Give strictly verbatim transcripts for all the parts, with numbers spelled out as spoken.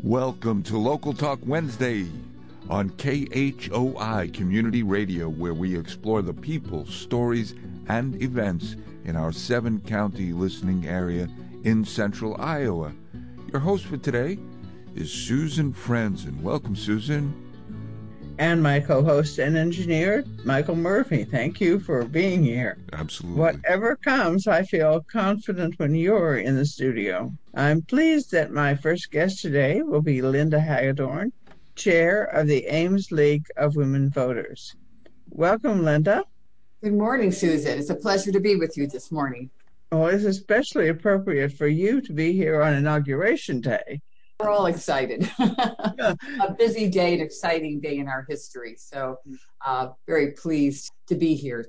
Welcome to Local Talk Wednesday on K H O I Community Radio, where we explore the people, stories, and events in our seven-county listening area in central Iowa. Your host for today is Susan Franzen. Welcome, Susan. And my co-host and engineer, Michael Murphy. Thank you for being here. Absolutely. Whatever comes, I feel confident when you're in the studio. I'm pleased that my first guest today will be Linda Hagedorn, chair of the Ames League of Women Voters. Welcome, Linda. Good morning, Susan. It's a pleasure to be with you this morning. Oh, it's especially appropriate for you to be here on Inauguration Day. We're all excited. A busy day, an exciting day in our history. So uh, very pleased to be here.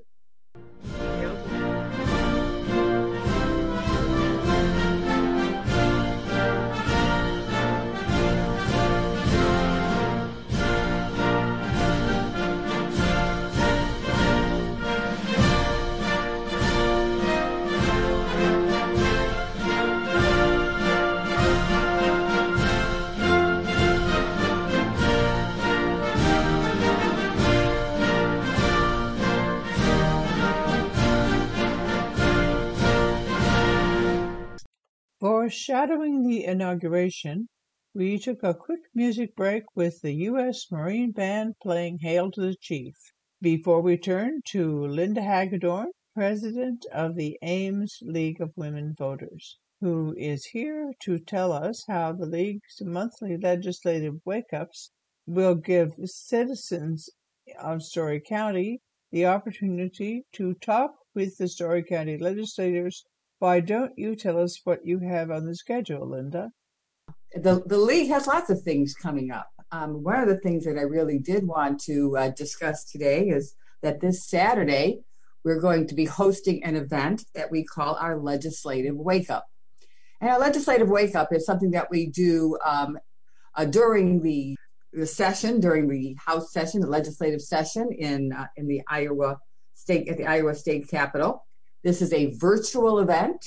Foreshadowing the inauguration, we took a quick music break with the U S Marine Band playing Hail to the Chief, before we turn to Linda Hagedorn, president of the Ames League of Women Voters, who is here to tell us how the League's monthly legislative wake-ups will give citizens of Story County the opportunity to talk with the Story County legislators. Why don't you tell us what you have on the schedule, Linda? The, the League has lots of things coming up. Um, one of the things that I really did want to uh, discuss today is that this Saturday, we're going to be hosting an event that we call our Legislative Wake Up. And our Legislative Wake Up is something that we do um, uh, during the, the session, during the House session, the legislative session in uh, in the Iowa State, at the Iowa State Capitol. This is a virtual event,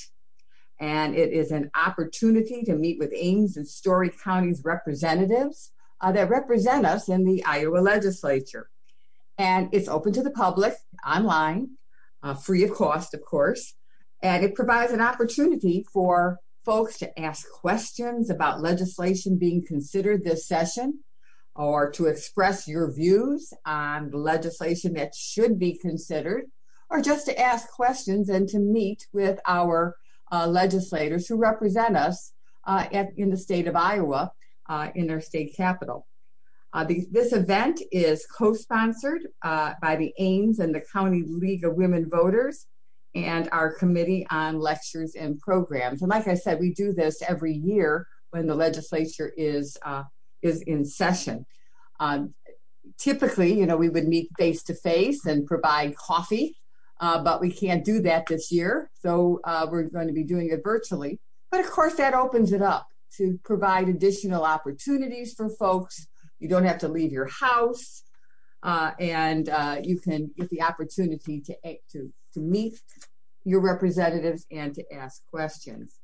and it is an opportunity to meet with Ames and Story County's representatives uh, that represent us in the Iowa legislature. And it's open to the public, online, uh, free of cost, of course, and it provides an opportunity for folks to ask questions about legislation being considered this session, or to express your views on the legislation that should be considered, or just to ask questions and to meet with our uh, legislators who represent us uh, at, in the state of Iowa uh, in their state capital. Uh, the, this event is co-sponsored uh, by the Ames and the County League of Women Voters and our Committee on Lectures and Programs. And like I said, we do this every year when the legislature is, uh, is in session. Um, typically, you know, we would meet face-to-face and provide coffee. Uh, but we can't do that this year, so uh, we're going to be doing it virtually. But of course, that opens it up to provide additional opportunities for folks. You don't have to leave your house, uh, and uh, you can get the opportunity to, to, to meet your representatives and to ask questions.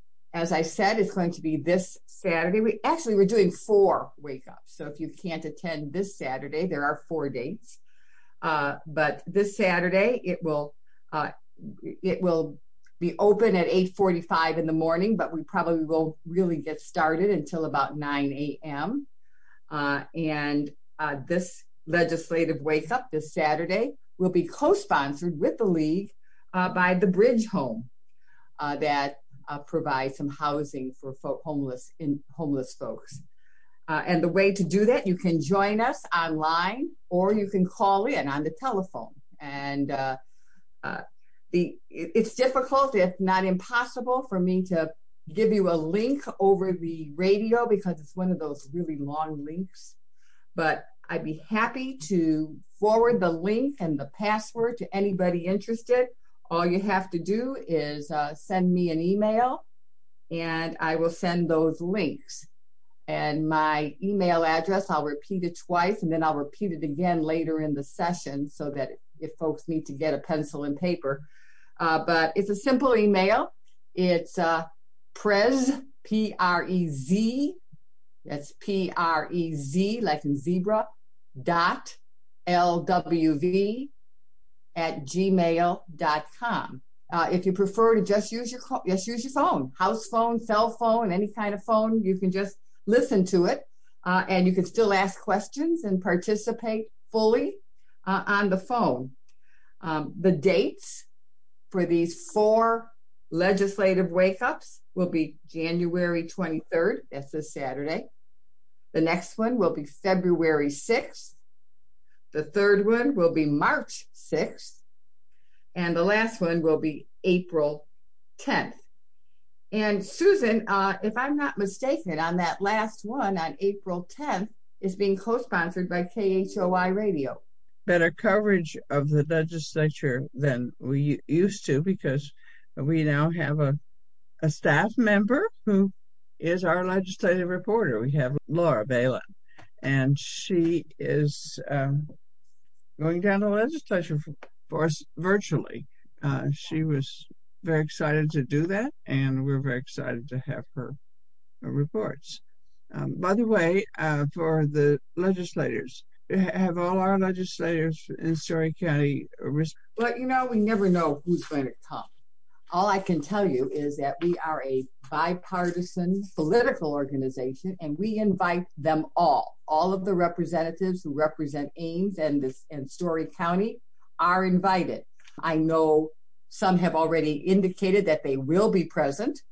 As I said, it's going to be this Saturday. We actually, we're doing four wake-ups, so if you can't attend this Saturday, there are four dates. Uh, but this Saturday, it will uh, it will be open at eight forty-five in the morning, but we probably won't really get started until about nine a.m. Uh, and uh, this legislative wake-up this Saturday will be co-sponsored with the League uh, by the Bridge Home uh, that uh, provides some housing for folk, homeless in, homeless folks. Uh, and the way to do that, you can join us online or you can call in on the telephone. And uh, uh, the it, it's difficult, if not impossible, for me to give you a link over the radio because it's one of those really long links. But I'd be happy to forward the link and the password to anybody interested. All you have to do is uh, send me an email and I will send those links. And my email address, I'll repeat it twice, and then I'll repeat it again later in the session so that if folks need to get a pencil and paper. Uh, but it's a simple email. It's uh, prez, P R E Z, That's P R E Z, like in zebra, dot L W V at gmail dot com. Uh, if you prefer to just use your just use your phone, house phone, cell phone, any kind of phone, you can just listen to it, uh, and you can still ask questions and participate fully uh, on the phone. Um, the dates for these four legislative wake-ups will be January twenty-third, that's this Saturday. The next one will be February sixth. The third one will be March sixth. And the last one will be April tenth. And Susan, uh, if I'm not mistaken, on that last one, on April tenth, is being co-sponsored by K H O I Radio. Better coverage of the legislature than we used to, because we now have a, a staff member who is our legislative reporter. We have Laura Balin, and she is um, going down to the legislature for, for us virtually. Uh, she was very excited to do that, and we're very excited to have her, her reports. Um, by the way, uh, for the legislators, have all our legislators in Story County? Well, you know, we never know who's going to come. All I can tell you is that we are a bipartisan political organization, and we invite them all. All of the representatives who represent Ames and, this, and Story County are invited. I know some have already indicated that they will be present,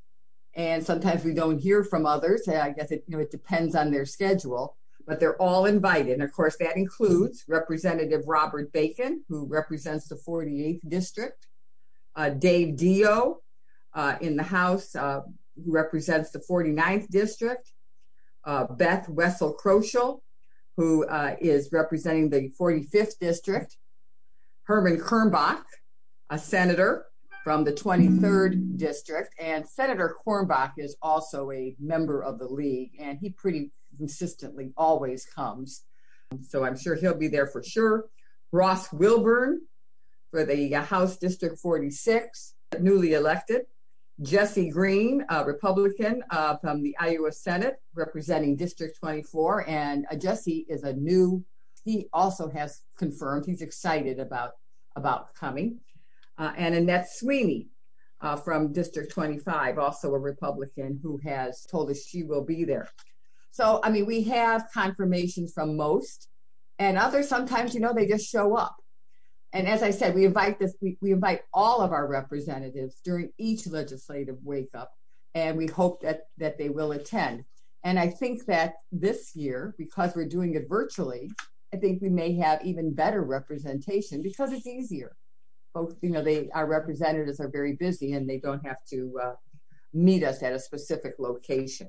and sometimes we don't hear from others. I guess it, you know, it depends on their schedule, but they're all invited. And of course, that includes Representative Robert Bacon, who represents the forty-eighth District, uh, Dave Dio uh, in the House, uh, who represents the forty-ninth District, uh, Beth Wessel-Kroschel, who uh, is representing the forty-fifth District, Herman Kernbach, a senator from the twenty-third District, and Senator Kornbach is also a member of the league, and he pretty consistently always comes. So I'm sure he'll be there for sure. Ross Wilburn for the House District forty-six, newly elected. Jesse Green, a Republican uh, from the Iowa Senate, representing District twenty-four, and uh, Jesse is a new, he also has confirmed, he's excited about, about coming. Uh, and Annette Sweeney uh, from District twenty-five, also a Republican, who has told us she will be there. So, I mean, we have confirmations from most, and others sometimes, you know, they just show up. And as I said, we invite this, we, we invite all of our representatives during each legislative wake-up, and we hope that, that they will attend. And I think that this year, because we're doing it virtually, I think we may have even better representation because it's easier. Both, you know, they, our representatives are very busy, and they don't have to uh, meet us at a specific location.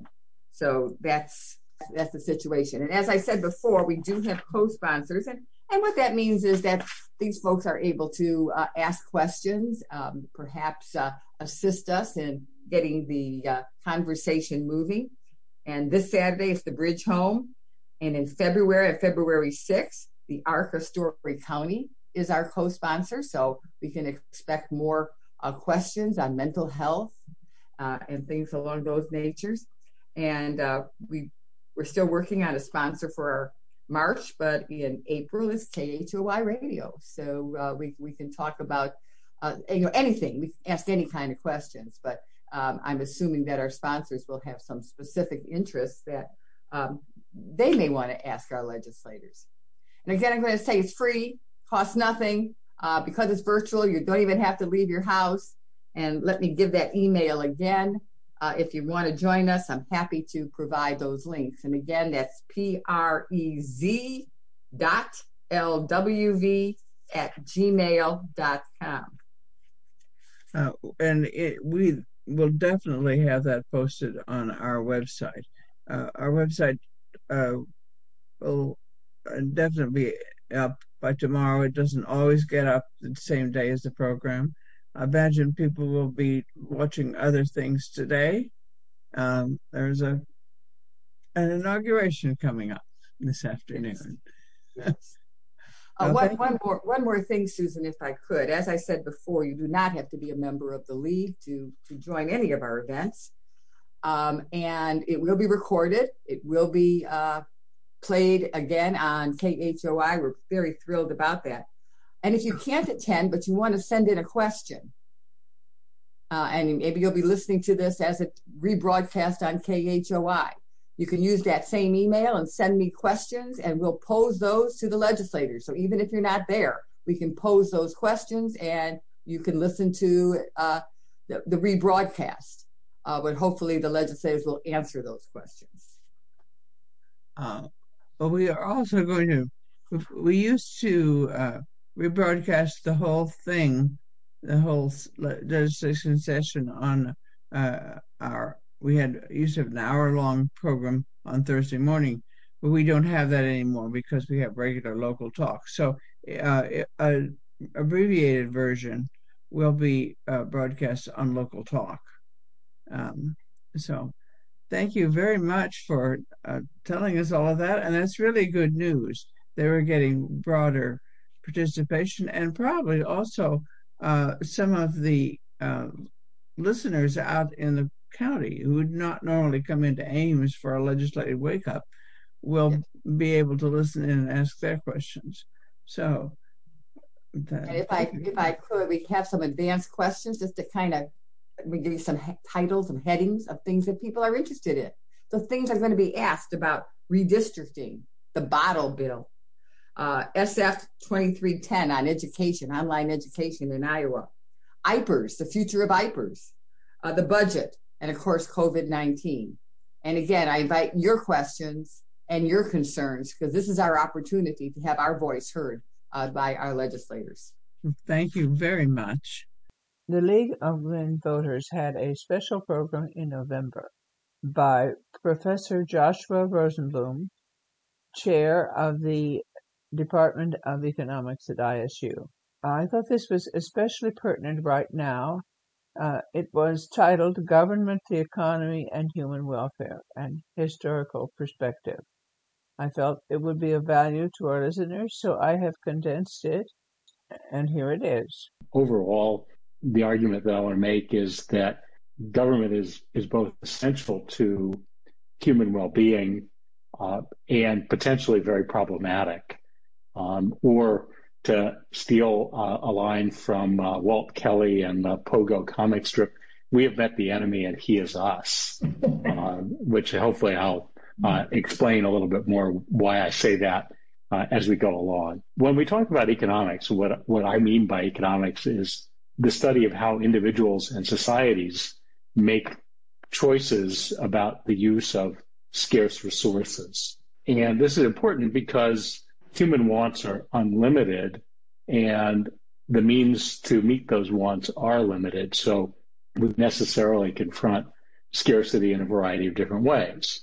So that's that's the situation. And as I said before, we do have co-sponsors, and and what that means is that these folks are able to uh, ask questions, um, perhaps uh, assist us in getting the uh, conversation moving. And this Saturday is the Bridge Home, and in February, on February sixth, the Arc of Story County is our co-sponsor, so we can expect more uh, questions on mental health uh, and things along those natures. And uh, we, we're still working on a sponsor for our March, but in April is K H O I Radio. So uh, we, we can talk about uh, you know, anything. We can ask any kind of questions, but um, I'm assuming that our sponsors will have some specific interests that um, they may want to ask our legislators. And again, I'm going to say it's free, costs nothing. Uh, because it's virtual, you don't even have to leave your house. And let me give that email again. Uh, if you want to join us, I'm happy to provide those links. And again, that's P R E Z dot L W V at gmail dot com. Uh, and it, we will definitely have that posted on our website. Uh, our website uh, will definitely be up by tomorrow. It doesn't always get up the same day as the program. I imagine people will be watching other things today. Um, there's a an inauguration coming up this afternoon. Yes. Uh, one, one more one more thing, Susan, if I could. As I said before, you do not have to be a member of the league to, to join any of our events. Um, and it will be recorded. It will be uh, played again on K H O I. We're very thrilled about that. And if you can't attend, but you want to send in a question, uh, and maybe you'll be listening to this as a rebroadcast on K H O I, you can use that same email and send me questions, and we'll pose those to the legislators. So even if you're not there, we can pose those questions, and you can listen to uh, the, the rebroadcast. Uh, but hopefully the legislators will answer those questions. Uh, but we are also going to, we used to uh, rebroadcast the whole thing, the whole legislation session on uh, our, we had used to have an hour-long program on Thursday morning, but we don't have that anymore because we have regular local talk. So uh, a abbreviated version will be uh, broadcast on local talk. Um, so thank you very much for uh, telling us all of that. And that's really good news. They were getting broader participation, and probably also uh, some of the uh, listeners out in the county who would not normally come into Ames for a legislative wake-up will yes. be able to listen in and ask their questions. So that, and if I you. if I could, we have some advanced questions just to kind of we give you some he- titles and headings of things that people are interested in. So things are going to be asked about redistricting, the bottle bill, uh, S F twenty-three ten on education, online education in Iowa, I P E R S, the future of I P E R S, uh, the budget, and of course, COVID nineteen. And again, I invite your questions and your concerns, because this is our opportunity to have our voice heard uh, by our legislators. Thank you very much. The League of Women Voters had a special program in November by Professor Joshua Rosenblum, chair of the Department of Economics at I S U. I thought this was especially pertinent right now. Uh, it was titled Government, the Economy, and Human Welfare, an Historical Perspective. I felt it would be of value to our listeners, so I have condensed it, and here it is. Overall, the argument that I want to make is that government is, is both essential to human well-being uh, and potentially very problematic. Um, or to steal uh, a line from uh, Walt Kelly and the Pogo comic strip, we have met the enemy and he is us, uh, which hopefully I'll uh, explain a little bit more why I say that uh, as we go along. When we talk about economics, what, what I mean by economics is the study of how individuals and societies make choices about the use of scarce resources. And this is important because human wants are unlimited and the means to meet those wants are limited. So we necessarily confront scarcity in a variety of different ways.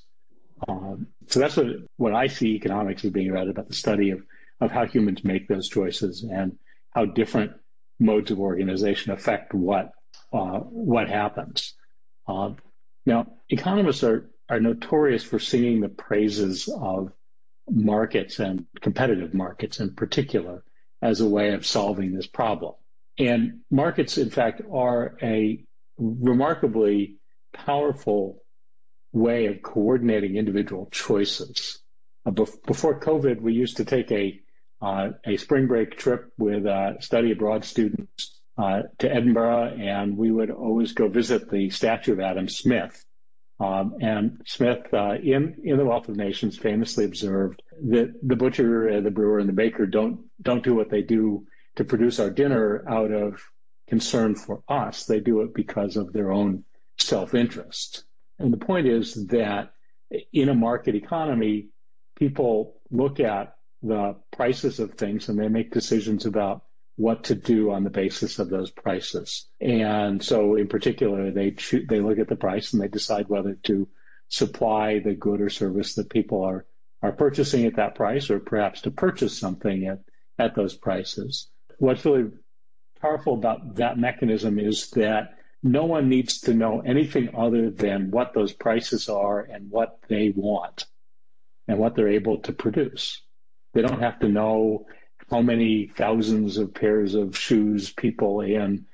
Um, so that's what, what I see economics as being about, about the study of, of how humans make those choices and how different modes of organization affect what uh, what happens. Uh, now, economists are, are notorious for singing the praises of markets and competitive markets in particular as a way of solving this problem. And markets, in fact, are a remarkably powerful way of coordinating individual choices. Uh, bef- before COVID, we used to take a uh, a spring break trip with uh, study abroad students uh, to Edinburgh, and we would always go visit the statue of Adam Smith. Um, and Smith, uh, in, in The Wealth of Nations, famously observed that the butcher, uh, the brewer, and the baker don't don't do what they do to produce our dinner out of concern for us. They do it because of their own self-interest. And the point is that in a market economy, people look at the prices of things and they make decisions about what to do on the basis of those prices. And so in particular, they cho- they look at the price and they decide whether to supply the good or service that people are, are purchasing at that price, or perhaps to purchase something at, at those prices. What's really powerful about that mechanism is that no one needs to know anything other than what those prices are and what they want and what they're able to produce. They don't have to know how many thousands of pairs of shoes people in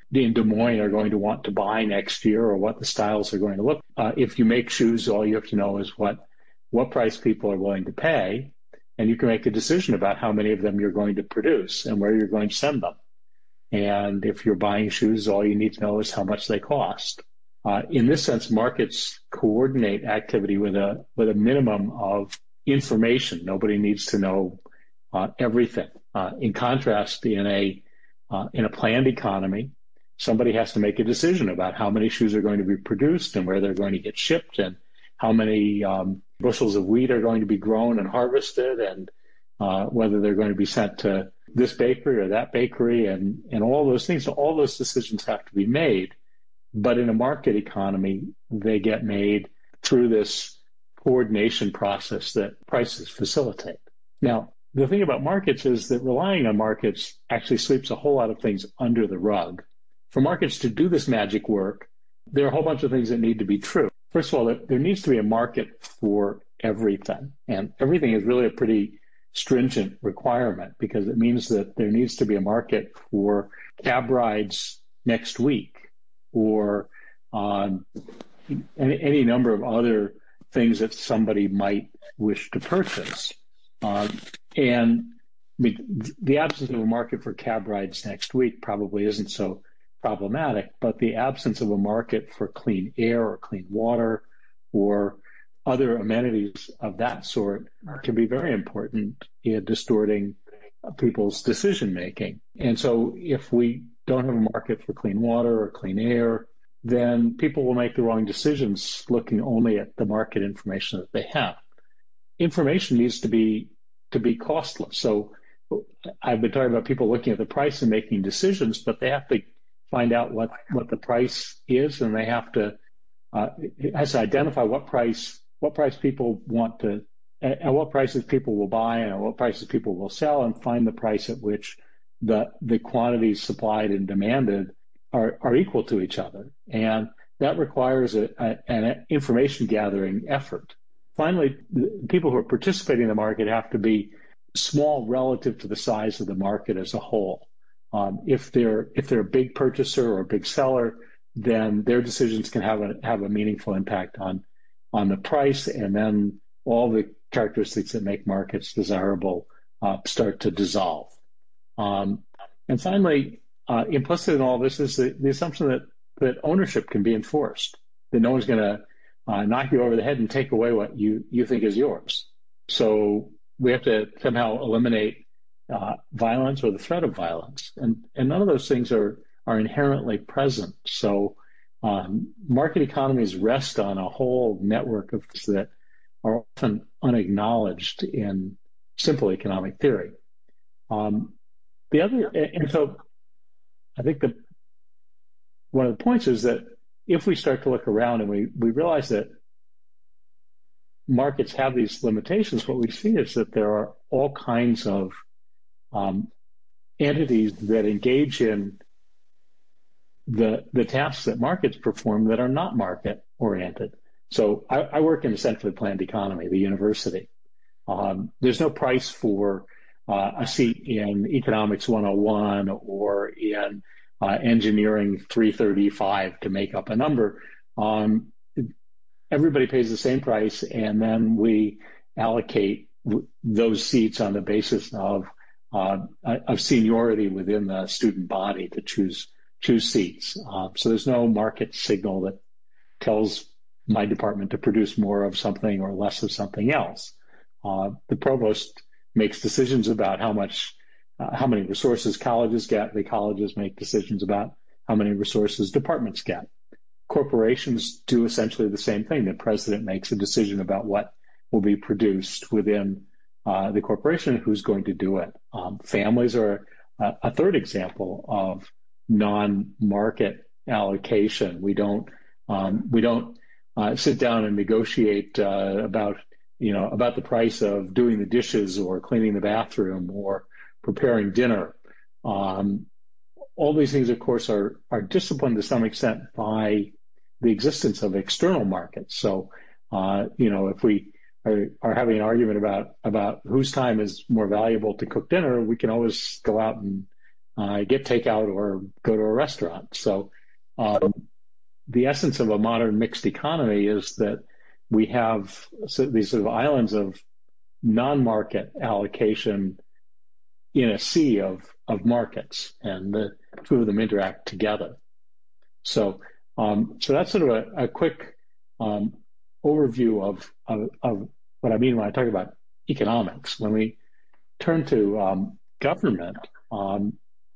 in Des Moines are going to want to buy next year or what the styles are going to look. Uh, if you make shoes, all you have to know is what, what price people are willing to pay, and you can make a decision about how many of them you're going to produce and where you're going to send them. And if you're buying shoes, all you need to know is how much they cost. Uh, in this sense, markets coordinate activity with a with a minimum of information. Nobody needs to know uh, everything. Uh, in contrast, in a uh, in a planned economy, somebody has to make a decision about how many shoes are going to be produced and where they're going to get shipped and how many um, bushels of wheat are going to be grown and harvested and uh, whether they're going to be sent to this bakery or that bakery and, and all those things. So all those decisions have to be made. But in a market economy, they get made through this coordination process that prices facilitate. Now, the thing about markets is that relying on markets actually sweeps a whole lot of things under the rug. For markets to do this magic work, there are a whole bunch of things that need to be true. First of all, there needs to be a market for everything. And everything is really a pretty stringent requirement because it means that there needs to be a market for cab rides next week or um, any, any number of other things that somebody might wish to purchase. Uh, and I mean, the absence of a market for cab rides next week probably isn't so problematic, but the absence of a market for clean air or clean water or other amenities of that sort can be very important in distorting people's decision making. And so if we don't have a market for clean water or clean air, then people will make the wrong decisions looking only at the market information that they have. Information needs to be to be costless. So I've been talking about people looking at the price and making decisions, but they have to find out what, what the price is, and they have to uh, has to identify what price what price people want to, at what prices people will buy and at what prices people will sell, and find the price at which the the quantities supplied and demanded are, are equal to each other. And that requires a, a, an information gathering effort. Finally, the people who are participating in the market have to be small relative to the size of the market as a whole. Um, if they're if they're a big purchaser or a big seller, then their decisions can have a have a meaningful impact on on the price, and then all the characteristics that make markets desirable uh, start to dissolve. Um, and finally, uh, implicit in all this is the, the assumption that that ownership can be enforced, that no one's going to uh, knock you over the head and take away what you you think is yours. So we have to somehow eliminate uh, violence or the threat of violence, and and none of those things are are inherently present. So um, market economies rest on a whole network of things that are often unacknowledged in simple economic theory. Um, the other, and so I think that one of the points is that if we start to look around and we, we realize that markets have these limitations, what we see is that there are all kinds of um, entities that engage in the the tasks that markets perform that are not market oriented. So I, I work in a centrally planned economy, the university. Um, there's no price for uh, a seat in Economics one oh one or in uh, Engineering three thirty-five to make up a number. Um, everybody pays the same price, and then we allocate w- those seats on the basis of uh, of seniority within the student body to choose choose seats. Uh, so there's no market signal that tells my department to produce more of something or less of something else. Uh, the provost makes decisions about how much, uh, how many resources colleges get. The colleges make decisions about how many resources departments get. Corporations do essentially the same thing. The president makes a decision about what will be produced within uh, the corporation, who's going to do it. Um, families are a, a third example of non-market allocation. We don't um, we don't uh, sit down and negotiate uh, about you know about the price of doing the dishes or cleaning the bathroom or preparing dinner. Um, all these things, of course, are are disciplined to some extent by the existence of external markets. So uh, you know if we are, are having an argument about about whose time is more valuable to cook dinner, we can always go out and uh, get takeout or go to a restaurant. So um, the essence of a modern mixed economy is that we have these sort of islands of non-market allocation in a sea of, of markets, and the two of them interact together. So, um, so that's sort of a, a quick um, overview of, of, of what I mean when I talk about economics. When we turn to um, government, um,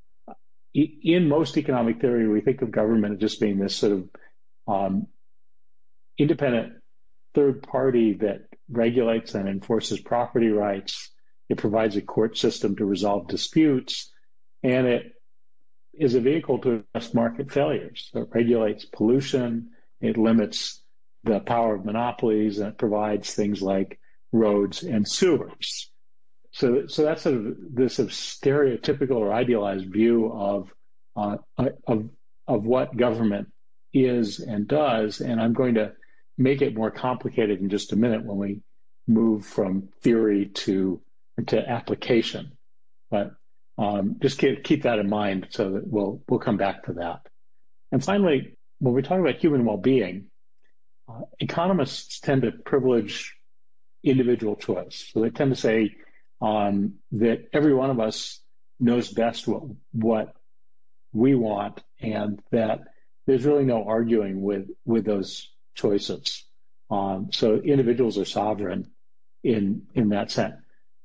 in most economic theory, we think of government as just being this sort of um, independent third party that regulates and enforces property rights. It provides a court system to resolve disputes, and it is a vehicle to address market failures. So it regulates pollution, it limits the power of monopolies, and it provides things like roads and sewers. So, so that's sort of this sort of stereotypical or idealized view of, uh, of, of what government is and does, and I'm going to make it more complicated in just a minute when we move from theory to, to application. But um, just keep, keep that in mind so that we'll, we'll come back to that. And finally, when we talk about human well-being, uh, economists tend to privilege individual choice. So they tend to say um, that every one of us knows best what, what we want, and that there's really no arguing with, with those choices. Um, so individuals are sovereign in, in that sense.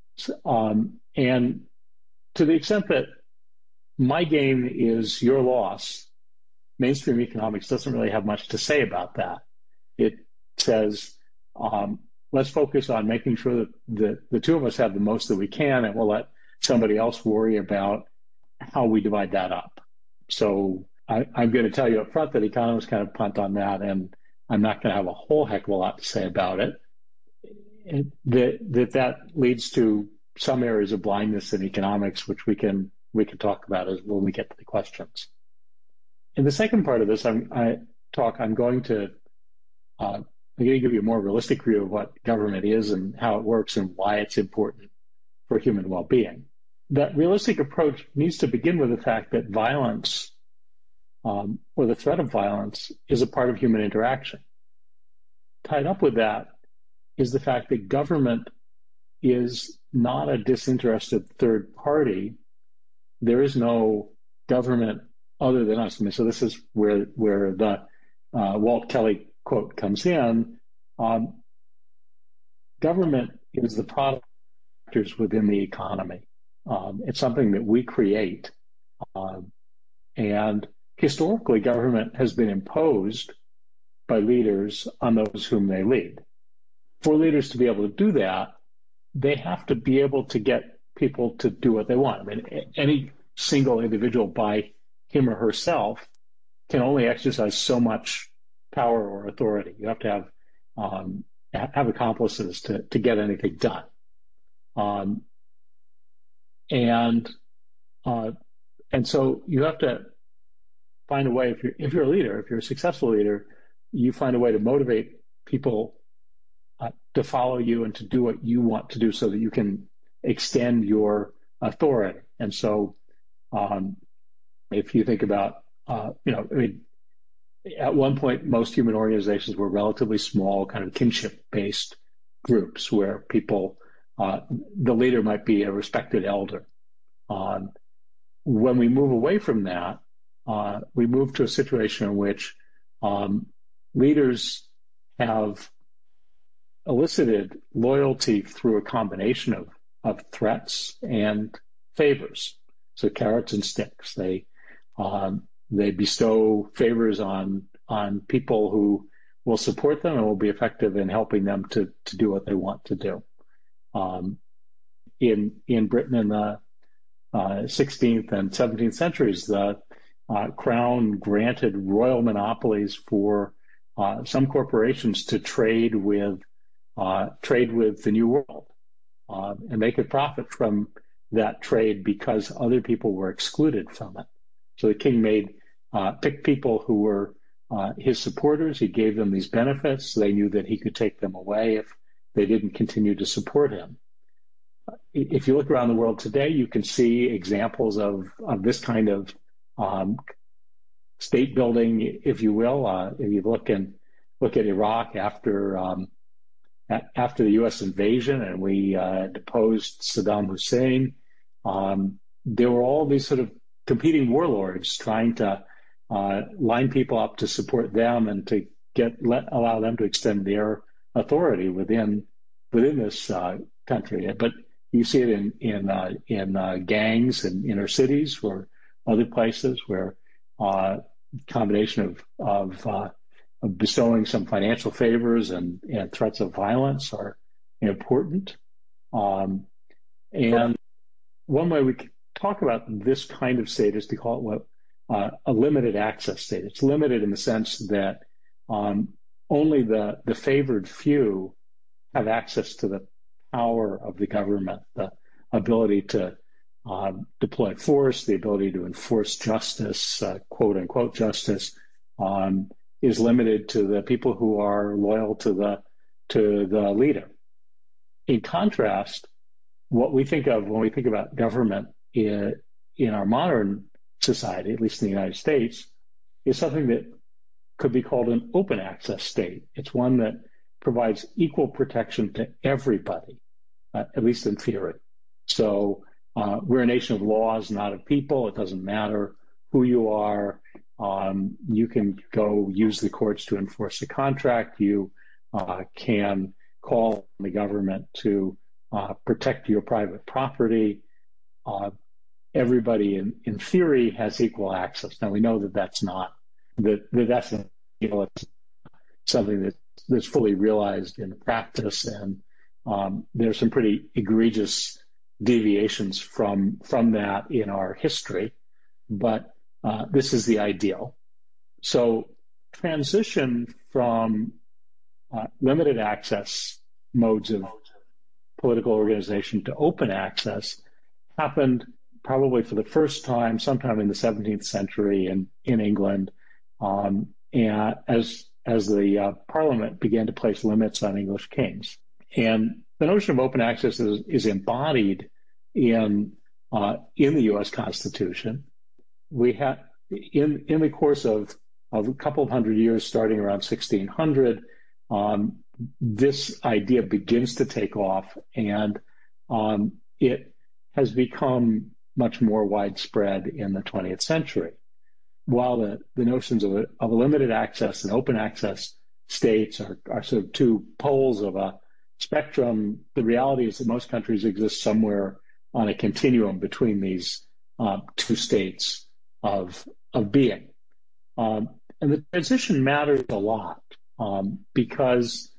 Um, and to the extent that my gain is your loss, mainstream economics doesn't really have much to say about that. It says, um, let's focus on making sure that the, the two of us have the most that we can, and we'll let somebody else worry about how we divide that up. So I, I'm going to tell you up front that economists kind of punt on that, and I'm not going to have a whole heck of a lot to say about it. And that, that that leads to some areas of blindness in economics, which we can we can talk about as when we get to the questions. In the second part of this I'm, I talk, I'm going to uh, I'm going to give you a more realistic view of what government is and how it works and why it's important for human well-being. That realistic approach needs to begin with the fact that violence, um, or the threat of violence, is a part of human interaction. Tied up with that is the fact that government is not a disinterested third party. There is no government other than us. I mean, so this is where where the uh, Walt Kelly quote comes in. Um, government is the product of factors within the economy. Um, it's something that we create. Um, and historically, government has been imposed by leaders on those whom they lead. For leaders to be able to do that, they have to be able to get people to do what they want. I mean, any single individual by him or herself can only exercise so much power or authority. You have to have um, have accomplices to, to get anything done. Um, and uh, and so you have to find a way, if you're, if you're a leader, if you're a successful leader, you find a way to motivate people uh, to follow you and to do what you want to do so that you can extend your authority. And so um, if you think about, uh, you know, I mean, at one point, most human organizations were relatively small, kind of kinship-based groups where people, uh, the leader might be a respected elder. Um, when we move away from that, uh, we move to a situation in which um, leaders have elicited loyalty through a combination of, of threats and favors. So carrots and sticks. They um, they bestow favors on on people who will support them and will be effective in helping them to to do what they want to do. Um, in in Britain in the uh, sixteenth and seventeenth centuries, the uh, crown granted royal monopolies for uh, some corporations to trade with uh, trade with the New World, uh, and they could profit from that trade because other people were excluded from it. So the king made uh, picked people who were uh, his supporters. He gave them these benefits. They knew that he could take them away if they didn't continue to support him. if you look around the world today, you can see examples of, of this kind of um, state building, if you will. Uh, if you look and look at Iraq after um, after the U S invasion and we uh, deposed Saddam Hussein, um, there were all these sort of competing warlords trying to uh, line people up to support them and to get let allow them to extend their authority within within this uh, country. But you see it in in uh, in uh, gangs in inner cities or other places where uh, combination of of, uh, of bestowing some financial favors and, and threats of violence are important. Um, and one way we can talk about this kind of state is to call it what uh, a limited access state. It's limited in the sense that um, only the the favored few have access to the power of the government, the ability to uh, deploy force, the ability to enforce justice, uh, quote unquote justice, um, is limited to the people who are loyal to the to the leader. In contrast, what we think of when we think about government in, in our modern society, at least in the United States, is something that could be called an open access state. It's one that provides equal protection to everybody, uh, at least in theory. So uh, we're a nation of laws, not of people. It doesn't matter who you are. Um, you can go use the courts to enforce a contract. You uh, can call on the government to uh, protect your private property. Uh, everybody, in, in theory, has equal access. Now, we know that that's not, that, that that's not, you know, it's something that, that's fully realized in practice. And um, there's some pretty egregious deviations from, from that in our history. But uh, this is the ideal. So transition from uh, limited access modes of political organization to open access happened probably for the first time sometime in the seventeenth century in, in England, um, and as as the uh, Parliament began to place limits on English kings. And the notion of open access is, is embodied in uh, in the U S Constitution. We had in in the course of, of a couple of hundred years, starting around sixteen hundred, um, this idea begins to take off, and um, it has become much more widespread in the twentieth century. While the, the notions of a, of a limited access and open access states are, are sort of two poles of a spectrum, the reality is that most countries exist somewhere on a continuum between these uh, two states of, of being. Um, and the transition matters a lot um, because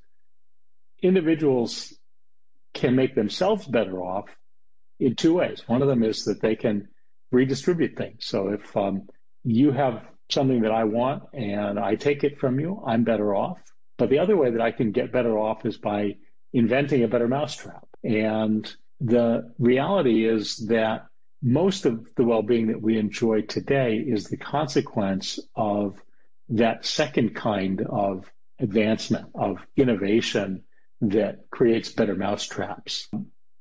individuals can make themselves better off in two ways. One of them is that they can redistribute things. So if um, you have something that I want and I take it from you, I'm better off. But the other way that I can get better off is by inventing a better mousetrap. And the reality is that most of the well-being that we enjoy today is the consequence of that second kind of advancement, of innovation that creates better mousetraps.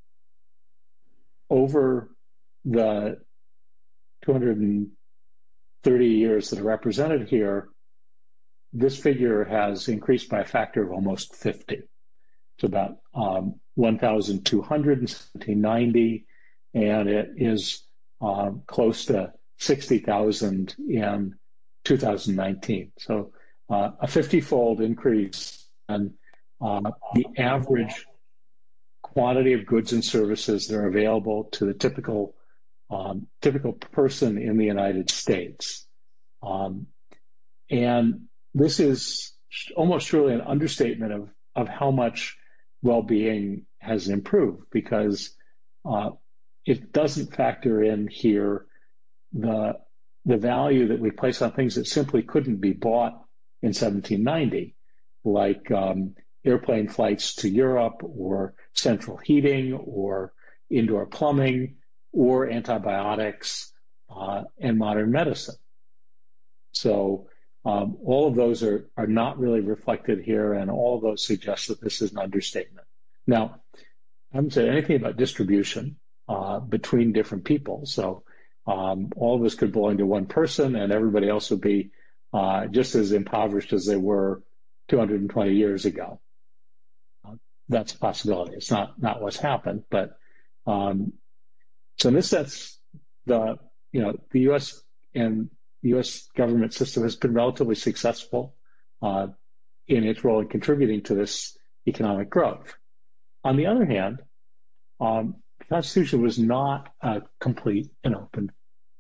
Over the two hundred thirty years that are represented here, this figure has increased by a factor of almost fifty. It's about um, one thousand two hundred in seventeen ninety, and it is um, close to sixty thousand in two thousand nineteen. So uh, a fifty-fold increase in uh, the average quantity of goods and services that are available to the typical um, typical person in the United States. Um, and this is almost surely an understatement of, of how much well-being has improved, because uh, it doesn't factor in here the, the value that we place on things that simply couldn't be bought in seventeen ninety, like um, airplane flights to Europe, or central heating, or indoor plumbing, or antibiotics uh, and modern medicine. So um, all of those are, are not really reflected here, and all of those suggest that this is an understatement. Now, haven't said anything about distribution uh, between different people. So um, all of us could belong to one person, and everybody else would be uh, just as impoverished as they were two hundred twenty years ago. Uh, that's a possibility. It's not not what's happened, but um, so in this sense, the you know the U S and the U S government system has been relatively successful uh, in its role in contributing to this economic growth. On the other hand, um, the Constitution was not a complete and open,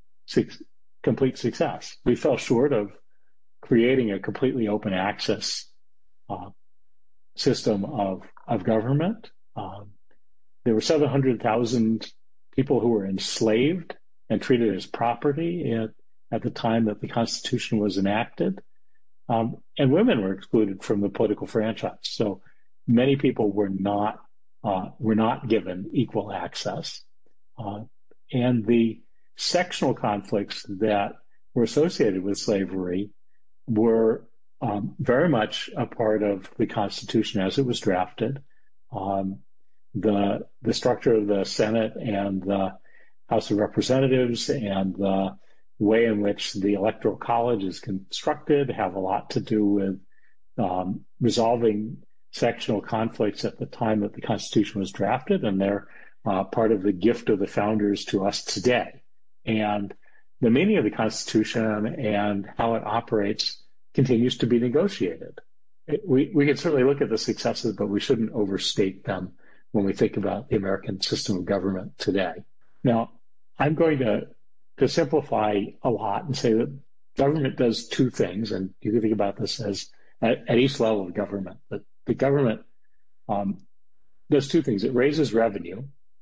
complete success. We fell short of creating a completely open access uh, system of of government. Um, there were seven hundred thousand people who were enslaved and treated as property at, at the time that the Constitution was enacted. Um, and women were excluded from the political franchise. So many people were not uh, were not given equal access. Uh, and the sectional conflicts that were associated with slavery were um, very much a part of the Constitution as it was drafted. Um, the the structure of the Senate and the House of Representatives and the way in which the Electoral College is constructed have a lot to do with um, resolving sectional conflicts at the time that the Constitution was drafted, and they're uh, part of the gift of the founders to us today. And the meaning of the Constitution and how it operates continues to be negotiated. It, we, we can certainly look at the successes, but we shouldn't overstate them when we think about the American system of government today. Now, I'm going to, to simplify a lot and say that government does two things, and you can think about this as at, at each level of government. That the government um, does two things. It raises revenue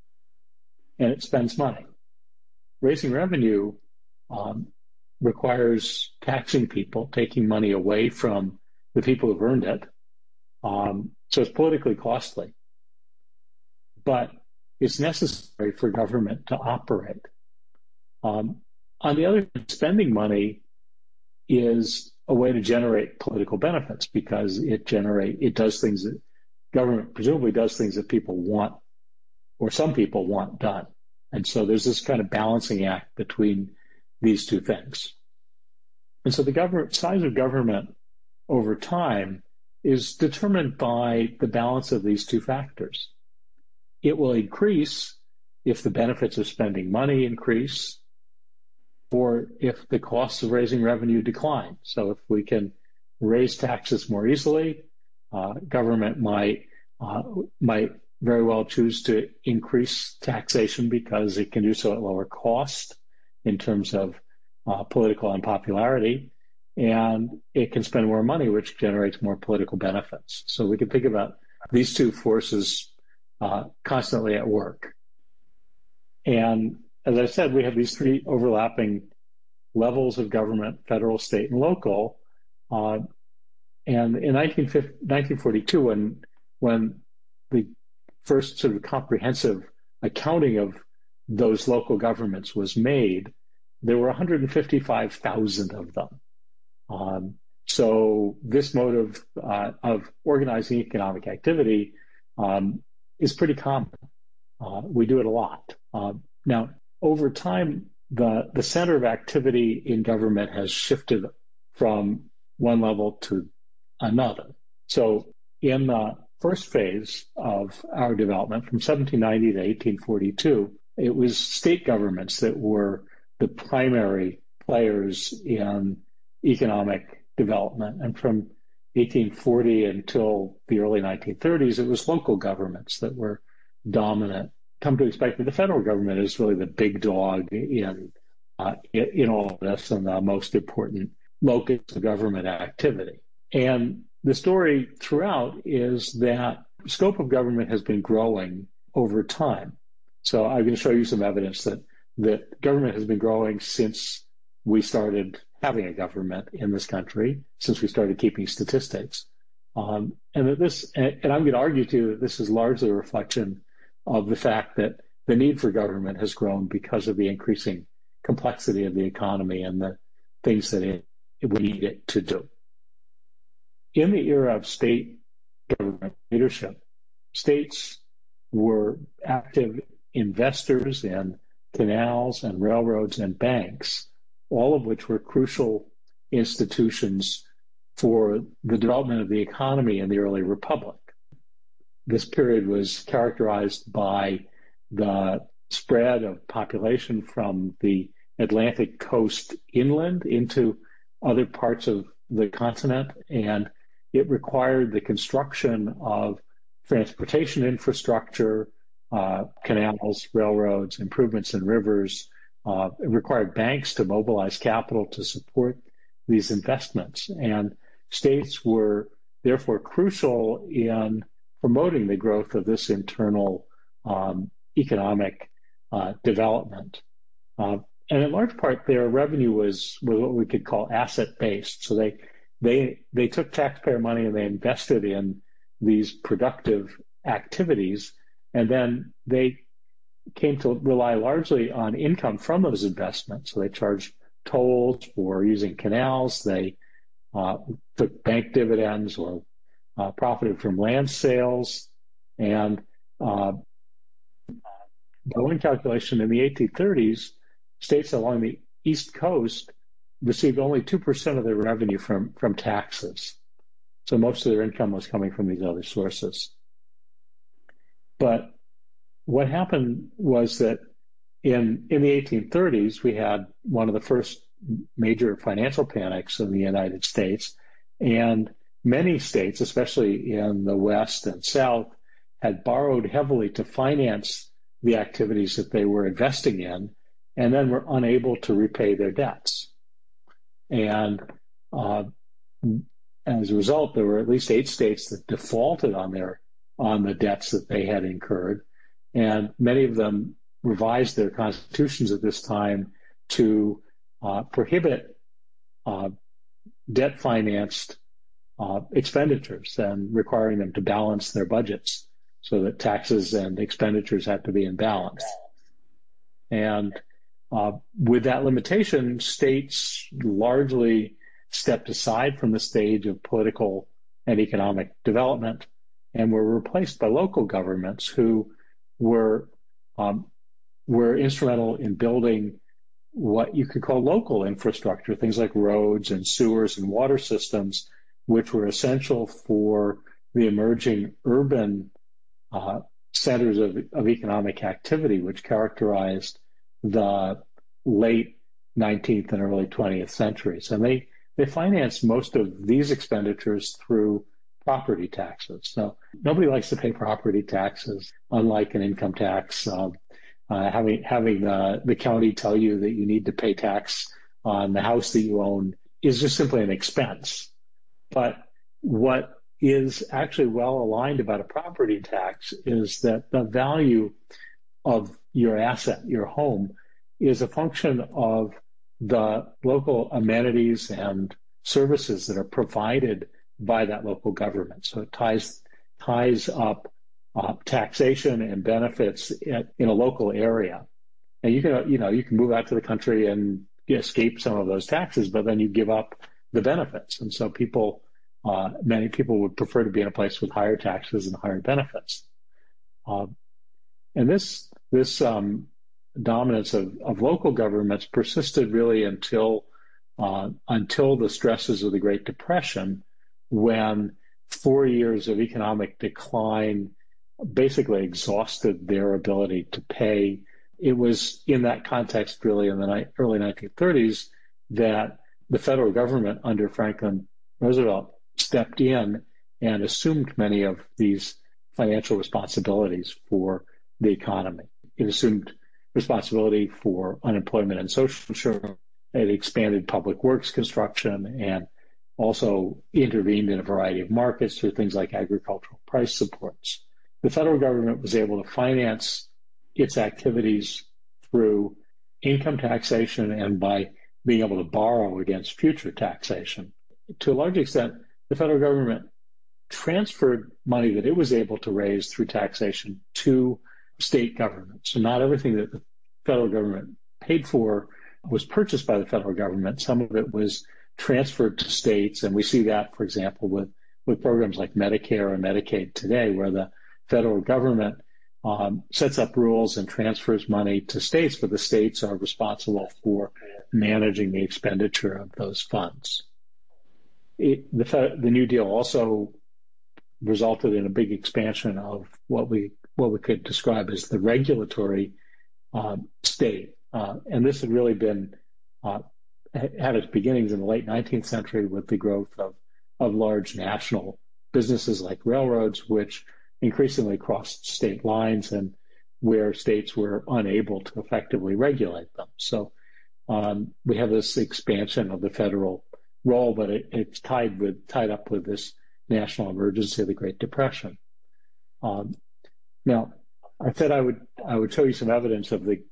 and it spends money. Raising revenue um, requires taxing people, taking money away from the people who've earned it. Um, so it's politically costly. But it's necessary for government to operate. Um, on the other hand, spending money is a way to generate political benefits because it generate it does things that government presumably does things that people want, or some people want done. And so there's this kind of balancing act between these two things. And so the government size of government over time is determined by the balance of these two factors. It will increase if the benefits of spending money increase, or if the costs of raising revenue decline. So if we can raise taxes more easily, uh, government might uh, might very well choose to increase taxation because it can do so at lower cost in terms of uh, political unpopularity, and it can spend more money, which generates more political benefits. So we can think about these two forces uh, constantly at work. And as I said, we have these three overlapping levels of government: federal, state, and local. Uh, and in nineteen forty-two, when when the first sort of comprehensive accounting of those local governments was made, there were one hundred fifty-five thousand of them. Um, so this mode of uh, of organizing economic activity um, is pretty common. Uh, we do it a lot. Uh, now, over time, the the center of activity in government has shifted from one level to another. So in the first phase of our development, from seventeen ninety to eighteen forty-two, it was state governments that were the primary players in economic development. And from eighteen forty until the early nineteen thirties, it was local governments that were dominant. Come to expect that the federal government is really the big dog in uh, in all of this and the most important locus of government activity. And the story throughout is that the scope of government has been growing over time. So I'm going to show you some evidence that that government has been growing since we started having a government in this country, since we started keeping statistics. Um, and that this, and, and I'm going to argue too that this is largely a reflection of the fact that the need for government has grown because of the increasing complexity of the economy and the things that it, it would need it to do. In the era of state government leadership, states were active investors in canals and railroads and banks, all of which were crucial institutions for the development of the economy in the early republic. This period was characterized by the spread of population from the Atlantic coast inland into other parts of the continent, and it required the construction of transportation infrastructure, uh, canals, railroads, improvements in rivers. Uh, it required banks to mobilize capital to support these investments. And states were therefore crucial in promoting the growth of this internal um, economic uh, development. Uh, and in large part, their revenue was, was what we could call asset-based. So they they they took taxpayer money and they invested in these productive activities, and then they came to rely largely on income from those investments. So they charged tolls for using canals. They uh, took bank dividends or uh, profited from land sales. And uh, by one calculation, in the eighteen thirties, states along the East Coast received only two percent of their revenue from, from taxes. So most of their income was coming from these other sources. But what happened was that in, in the eighteen thirties, we had one of the first major financial panics in the United States. And many states, especially in the West and South, had borrowed heavily to finance the activities that they were investing in, and then were unable to repay their debts. And uh, as a result, there were at least eight states that defaulted on their on the debts that they had incurred, and many of them revised their constitutions at this time to uh, prohibit uh, debt-financed uh, expenditures and requiring them to balance their budgets so that taxes and expenditures had to be in balance. And uh, with that limitation, states largely stepped aside from the stage of political and economic development and were replaced by local governments who were um, were instrumental in building what you could call local infrastructure, things like roads and sewers and water systems, which were essential for the emerging urban uh, centers of, of economic activity, which characterized the late nineteenth and early twentieth centuries. And they, they financed most of these expenditures through property taxes. So nobody likes to pay property taxes, unlike an income tax. Um, uh, having having the, the county tell you that you need to pay tax on the house that you own is just simply an expense. But what is actually well aligned about a property tax is that the value of your asset, your home, is a function of the local amenities and services that are provided by that local government. So it ties ties up uh, taxation and benefits in, in a local area. And you can, you know, you can move out to the country and escape some of those taxes, but then you give up the benefits. And so people, uh, many people would prefer to be in a place with higher taxes and higher benefits. Uh, and this this um, dominance of, of local governments persisted really until uh, until the stresses of the Great Depression, when four years of economic decline basically exhausted their ability to pay. It was in that context, really, in the ni- early nineteen thirties, that the federal government under Franklin Roosevelt stepped in and assumed many of these financial responsibilities for the economy. It assumed responsibility for unemployment and social insurance. It expanded public works construction and also intervened in a variety of markets through things like agricultural price supports. The federal government was able to finance its activities through income taxation and by being able to borrow against future taxation. To a large extent, the federal government transferred money that it was able to raise through taxation to state governments. So not everything that the federal government paid for was purchased by the federal government. Some of it was transferred to states, and we see that, for example, with, with programs like Medicare and Medicaid today, where the federal government um, sets up rules and transfers money to states, but the states are responsible for managing the expenditure of those funds. It, the, the New Deal also resulted in a big expansion of what we what we could describe as the regulatory um, state, uh, and this had really been uh, had its beginnings in the late nineteenth century with the growth of of large national businesses like railroads, which increasingly crossed state lines and where states were unable to effectively regulate them. So um, we have this expansion of the federal role, but it, it's tied with tied up with this national emergency of the Great Depression. Um, now, I said I would I would show you some evidence of the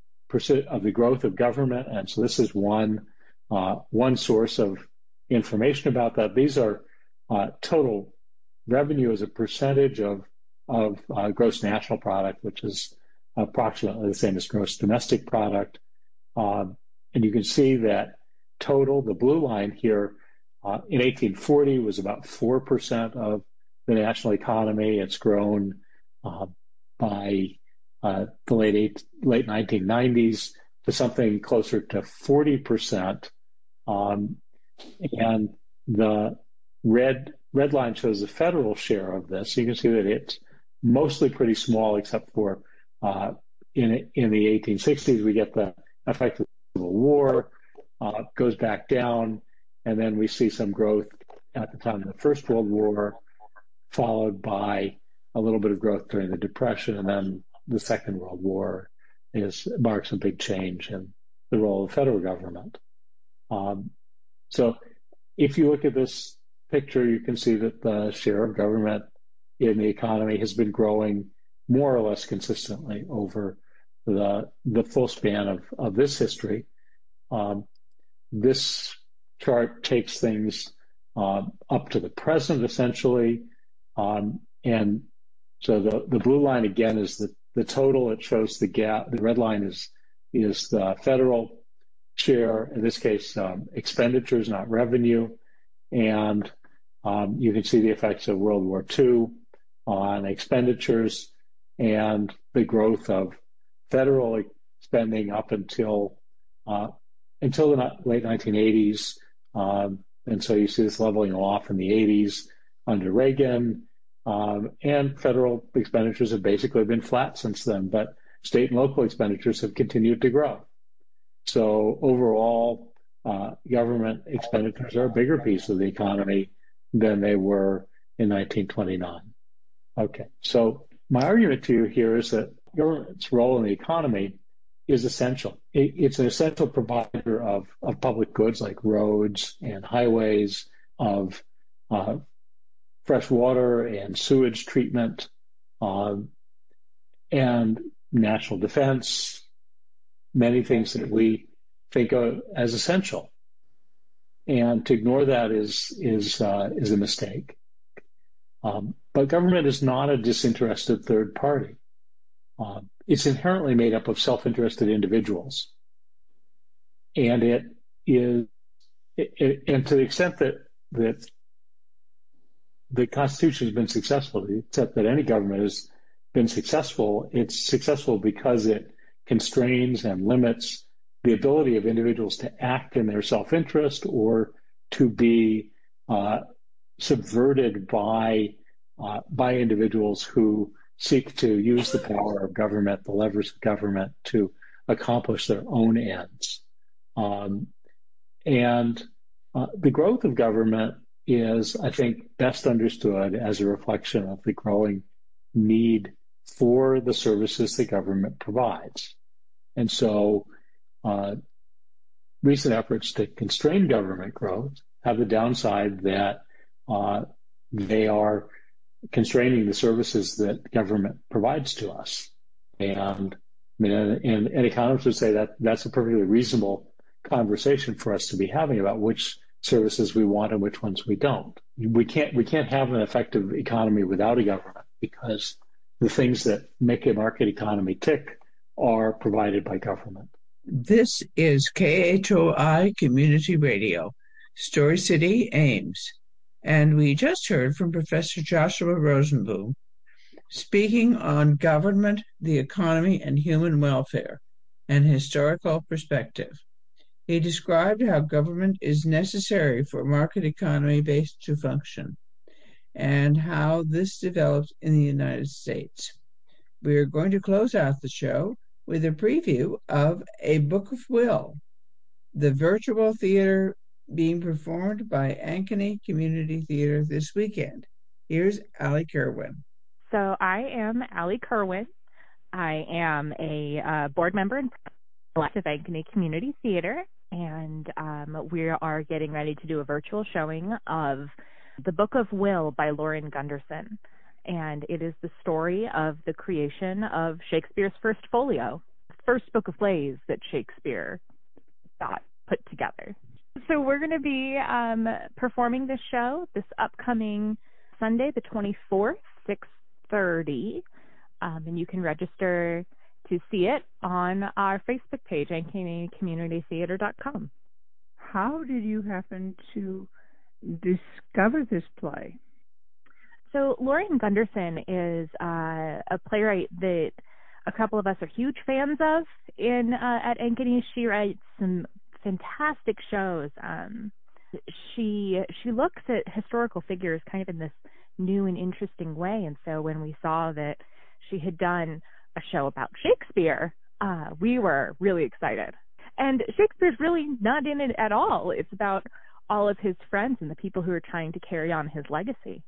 of the growth of government, and so this is one uh, one source of information about that. These are uh, total revenue as a percentage of of uh, gross national product, which is approximately the same as gross domestic product, um, and you can see that total, the blue line here, uh, in eighteen forty was about four percent of the national economy. It's grown uh, by uh, the late eight, late nineteen nineties to something closer to forty percent. Um, and the red red line shows the federal share of this. So you can see that it's mostly pretty small, except for uh, in in the eighteen sixties we get the effect of the Civil War. Uh, goes back down, and then we see some growth at the time of the First World War, followed by a little bit of growth during the Depression, and then the Second World War is marks a big change in the role of the federal government. Um, so if you look at this picture, you can see that the share of government in the economy has been growing more or less consistently over the, the full span of, of this history. Um, This chart takes things uh, up to the present, essentially. Um, and so the, the blue line, again, is the, the total. It shows the gap. The red line is, is the federal share, in this case, um, expenditures, not revenue. And um, you can see the effects of World War Two on expenditures and the growth of federal spending up until uh, until the late nineteen eighties. Um, and so you see this leveling off in the eighties under Reagan. Um, and federal expenditures have basically been flat since then, but state and local expenditures have continued to grow. So overall, uh, government expenditures are a bigger piece of the economy than they were in nineteen twenty-nine. Okay, so my argument to you here is that government's role in the economy is essential. It, it's an essential provider of, of public goods like roads and highways, of uh, fresh water and sewage treatment, um, and national defense, many things that we think of as essential. And to ignore that is, is, uh, is a mistake. Um, but government is not a disinterested third party. Uh, it's inherently made up of self-interested individuals. And it is, it, it, and to the extent that, that the Constitution has been successful, the extent that any government has been successful, it's successful because it constrains and limits the ability of individuals to act in their self-interest or to be uh, subverted by uh, by individuals who seek to use the power of government, the levers of government, to accomplish their own ends. Um, and uh, the growth of government is, I think, best understood as a reflection of the growing need for the services the government provides. And so uh, recent efforts to constrain government growth have the downside that uh, they are constraining the services that government provides to us. And, I mean, and, and economists would say that that's a perfectly reasonable conversation for us to be having about which services we want and which ones we don't. We can't we can't have an effective economy without a government, because the things that make a market economy tick are provided by government. This is K H O I Community Radio, Story City, Ames. And we just heard from Professor Joshua Rosenboom speaking on government, the economy, and human welfare, an historical perspective. He described how government is necessary for market economy based to function and how this developed in the United States. We are going to close out the show with a preview of A Book of Will, the virtual theater being performed by Ankeny Community Theater this weekend. Here's Allie Kerwin. So I am Allie Kerwin. I am a uh, board member and president of Ankeny Community Theater, and um, we are getting ready to do a virtual showing of The Book of Will by Lauren Gunderson. And it is the story of the creation of Shakespeare's first folio, the first book of plays that Shakespeare got put together. So we're going to be um, performing this show this upcoming Sunday, the twenty-fourth, six thirty, um, and you can register to see it on our Facebook page, ankeny community theater dot com. How did you happen to discover this play? So Lauren Gunderson is uh, a playwright that a couple of us are huge fans of in uh, at Ankeny. She writes some fantastic shows. Um, she she looks at historical figures kind of in this new and interesting way, and so when we saw that she had done a show about Shakespeare, uh, we were really excited. And Shakespeare's really not in it at all. It's about all of his friends and the people who are trying to carry on his legacy.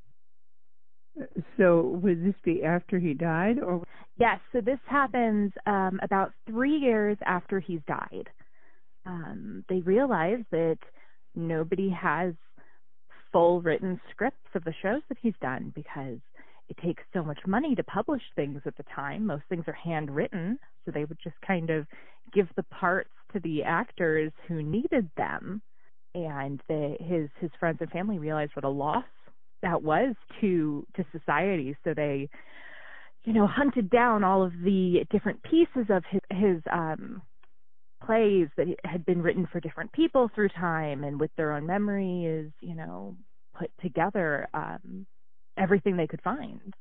So would this be after he died? Or yes, so this happens um, about three years after he's died. Um, they realize that nobody has full written scripts of the shows that he's done because it takes so much money to publish things at the time. Most things are handwritten, so they would just kind of give the parts to the actors who needed them. And the, his his friends and family realized what a loss that was to to society. So they, you know, hunted down all of the different pieces of his his um, plays that had been written for different people through time, and with their own memories, you know, put together um, everything they could find.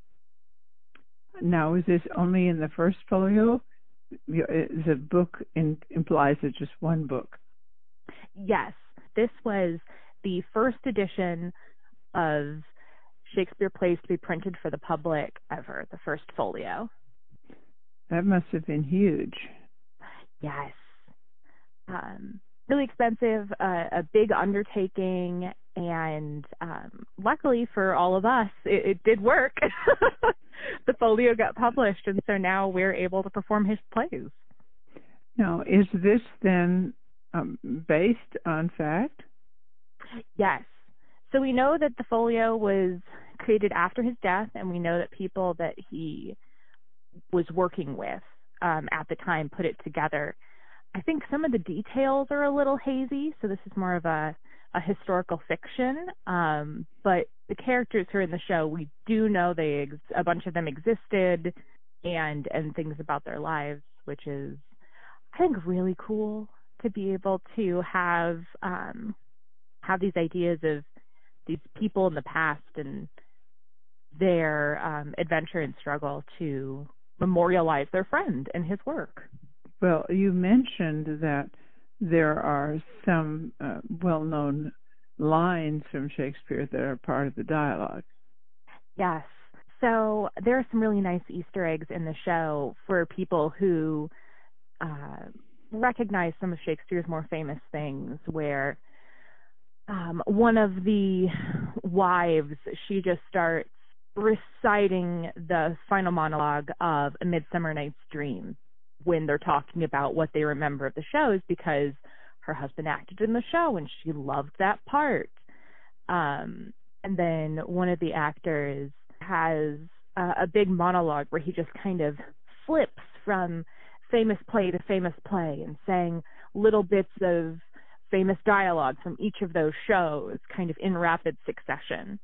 Now, is this only in the first folio? The book in, implies it's just one book. Yes, this was the first edition of Shakespeare plays to be printed for the public ever, the first folio. That must have been huge. Yes. Um, really expensive, uh, a big undertaking, and um, luckily for all of us, it, it did work. The folio got published, and so now we're able to perform his plays. Now, is this then um, based on fact? Yes. So we know that the folio was created after his death, and we know that people that he was working with um, at the time put it together. I think some of the details are a little hazy, so this is more of a, a historical fiction. Um, but the characters who are in the show, we do know they ex- a bunch of them existed, and and things about their lives, which is, I think, really cool to be able to have um, have these ideas of these people in the past and their um, adventure and struggle to memorialize their friend and his work. Well, you mentioned that there are some uh, well-known lines from Shakespeare that are part of the dialogue. Yes. So there are some really nice Easter eggs in the show for people who uh, recognize some of Shakespeare's more famous things, where um, one of the wives, she just starts reciting the final monologue of A Midsummer Night's Dream when they're talking about what they remember of the shows, because her husband acted in the show and she loved that part. Um, and then one of the actors has uh, a big monologue where he just kind of flips from famous play to famous play and saying little bits of famous dialogue from each of those shows kind of in rapid succession.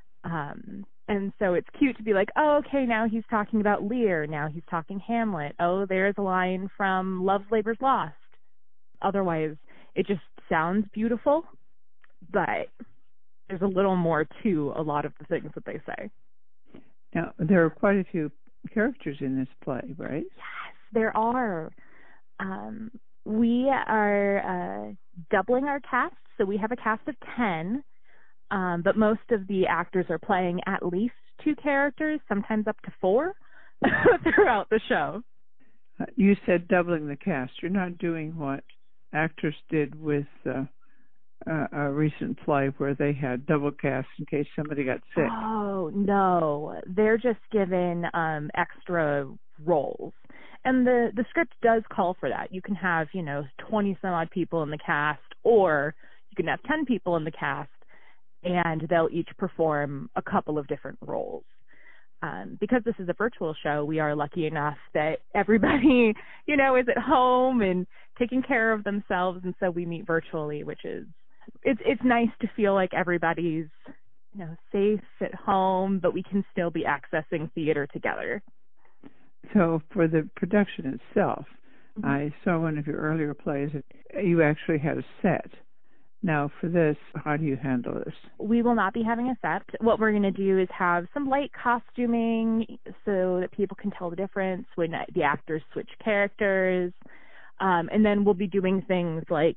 Um, and so it's cute to be like, oh, okay, now he's talking about Lear. Now he's talking Hamlet. Oh, there's a line from Love's Labour's Lost. Otherwise, it just sounds beautiful, but there's a little more to a lot of the things that they say. Now, there are quite a few characters in this play, right? Yes, there are. Um, we are uh, doubling our cast, so we have a cast of ten, um, but most of the actors are playing at least two characters, sometimes up to four, throughout the show. Uh, you said doubling the cast. You're not doing what actors did with uh, uh, a recent play where they had double cast in case somebody got sick. Oh, no. They're just given um, extra roles. And the, the script does call for that. You can have, you know, twenty some odd people in the cast, or you can have ten people in the cast, and they'll each perform a couple of different roles. Um, because this is a virtual show, we are lucky enough that everybody, you know, is at home and taking care of themselves, and so we meet virtually, which is, it's it's nice to feel like everybody's, you know, safe at home, but we can still be accessing theater together. So for the production itself, mm-hmm. I saw one of your earlier plays that you actually had a set. Now, for this, how do you handle this? We will not be having a set. What we're going to do is have some light costuming so that people can tell the difference when the actors switch characters. Um, and then we'll be doing things like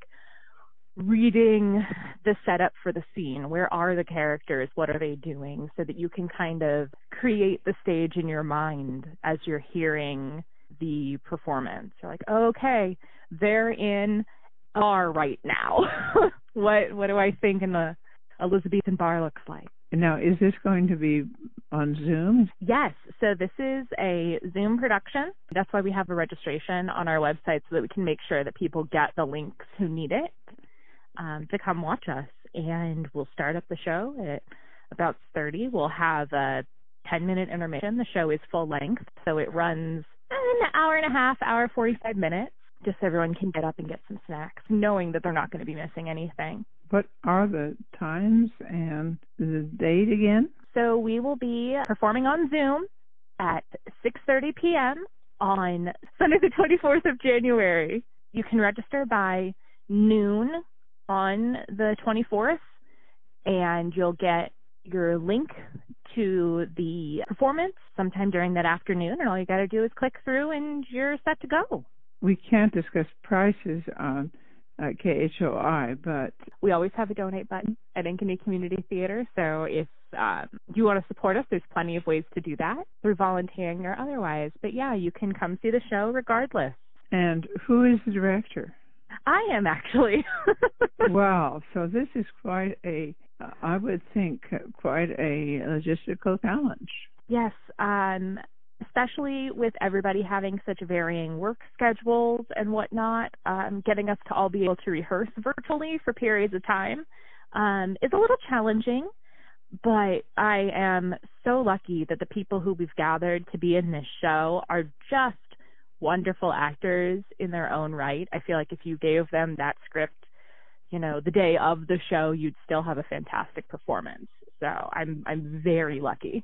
reading the setup for the scene. Where are the characters? What are they doing? So that you can kind of create the stage in your mind as you're hearing the performance. You're like, oh, okay, they're in bar right now. what what do I think in the Elizabethan bar looks like? Now, is this going to be on Zoom? Yes. So this is a Zoom production. That's why we have a registration on our website so that we can make sure that people get the links who need it um, to come watch us. And we'll start up the show at about thirty. We'll have a ten-minute intermission. The show is full length, so it runs an hour and a half, hour, forty-five minutes. Just so everyone can get up and get some snacks, knowing that they're not going to be missing anything. What are the times and the date again? So we will be performing on Zoom at six thirty p.m. on Sunday the twenty-fourth of January. You can register by noon on the twenty-fourth, and you'll get your link to the performance sometime during that afternoon, and all you got to do is click through and you're set to go. We can't discuss prices on uh, K H O I, but we always have a donate button at Ankeny Community Theater. So if um, you want to support us, there's plenty of ways to do that through volunteering or otherwise. But yeah, you can come see the show regardless. And who is the director? I am, actually. Wow. So this is quite a, uh, I would think, uh, quite a logistical challenge. Yes. Um, especially with everybody having such varying work schedules and whatnot, um, getting us to all be able to rehearse virtually for periods of time um, is a little challenging, but I am so lucky that the people who we've gathered to be in this show are just wonderful actors in their own right. I feel like if you gave them that script, you know, the day of the show, you'd still have a fantastic performance. So I'm I'm very lucky.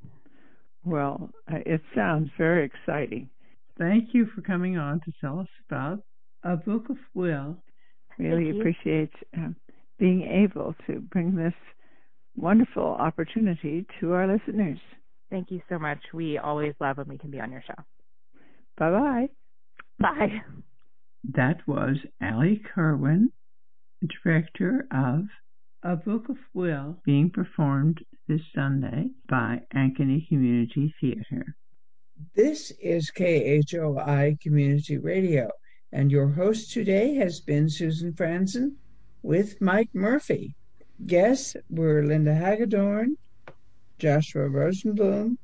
Well, it sounds very exciting. Thank you for coming on to tell us about A Book of Will. Really appreciate uh, being able to bring this wonderful opportunity to our listeners. Thank you so much. We always love when we can be on your show. Bye-bye. Bye. That was Allie Kerwin, director of A Book of Will, being performed this Sunday by Ankeny Community Theater. This is K H O I Community Radio, and your host today has been Susan Franzen with Mike Murphy. Guests were Linda Hagedorn, Joshua Rosenblum,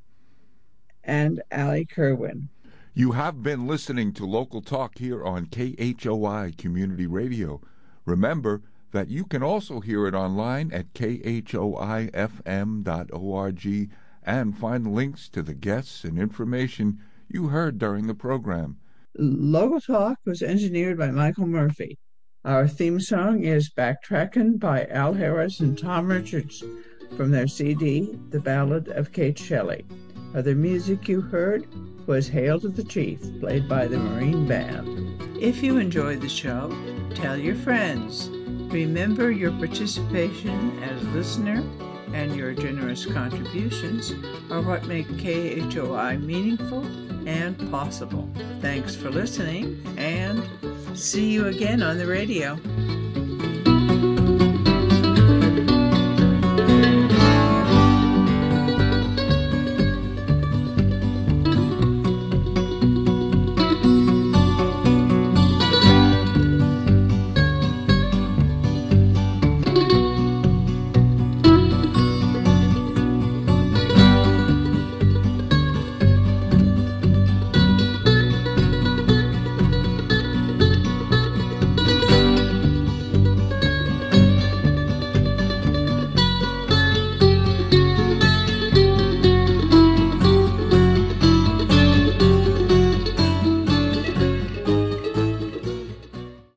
and Allie Kerwin. You have been listening to Local Talk here on K H O I Community Radio. Remember that you can also hear it online at K H O I F M dot org and find links to the guests and information you heard during the program. Local Talk was engineered by Michael Murphy. Our theme song is Backtrackin' by Al Harris and Tom Richards from their C D, The Ballad of Kate Shelley. Other music you heard was Hail to the Chief, played by the Marine Band. If you enjoyed the show, tell your friends. Remember, your participation as a listener and your generous contributions are what make K H O I meaningful and possible. Thanks for listening, and see you again on the radio.